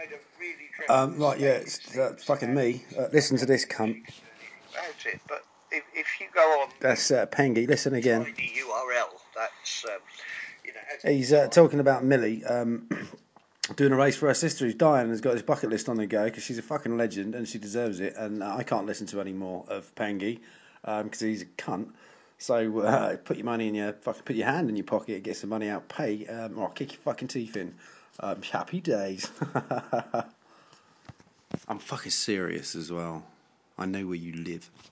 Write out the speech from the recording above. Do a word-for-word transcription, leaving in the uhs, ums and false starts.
Um, right, yeah, it's uh, fucking me. Uh, listen to this cunt. That's it. But if, if you go on, That's uh, Pengy. Listen again. the U R L. That's um, you know. He's uh, talking about Millie um, doing a race for her sister who's dying and has got his bucket list on the go because she's a fucking legend and she deserves it. And uh, I can't listen to any more of Pengy because um, he's a cunt. So uh, put your money in your fucking put your hand in your pocket, get some money out, pay, um, or I'll kick your fucking teeth in. Um, happy days. I'm fucking serious as well. I know where you live.